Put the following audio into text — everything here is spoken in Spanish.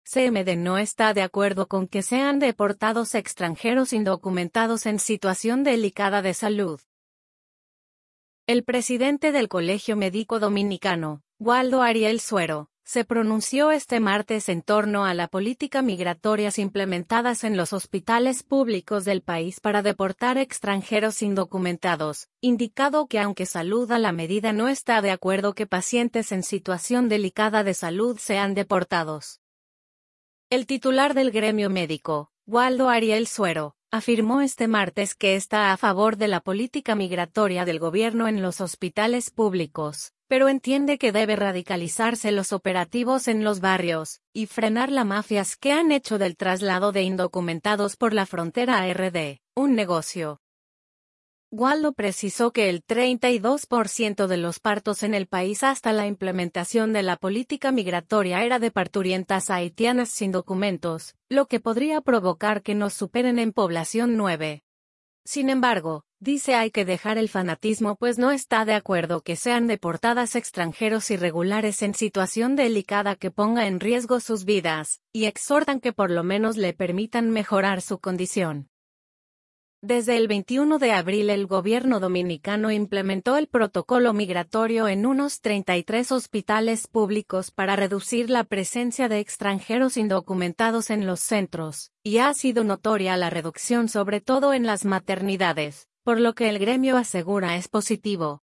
CMD no está de acuerdo con que sean deportados extranjeros indocumentados en situación delicada de salud. El presidente del Colegio Médico Dominicano, Waldo Ariel Suero, se pronunció este martes en torno a la política migratorias implementadas en los hospitales públicos del país para deportar extranjeros indocumentados, indicado que aunque saluda la medida no está de acuerdo que pacientes en situación delicada de salud sean deportados. El titular del gremio médico, Waldo Ariel Suero, afirmó este martes que está a favor de la política migratoria del gobierno en los hospitales públicos, pero entiende que debe radicalizarse los operativos en los barrios, y frenar las mafias que han hecho del traslado de indocumentados por la frontera ARD, un negocio. Waldo precisó que el 32% de los partos en el país hasta la implementación de la política migratoria era de parturientas haitianas sin documentos, lo que podría provocar que nos superen en población 9. Sin embargo, dice hay que dejar el fanatismo pues no está de acuerdo que sean deportadas extranjeros irregulares en situación delicada que ponga en riesgo sus vidas, y exhortan que por lo menos le permitan mejorar su condición. Desde el 21 de abril el gobierno dominicano implementó el protocolo migratorio en unos 33 hospitales públicos para reducir la presencia de extranjeros indocumentados en los centros, y ha sido notoria la reducción sobre todo en las maternidades, por lo que el gremio asegura es positivo.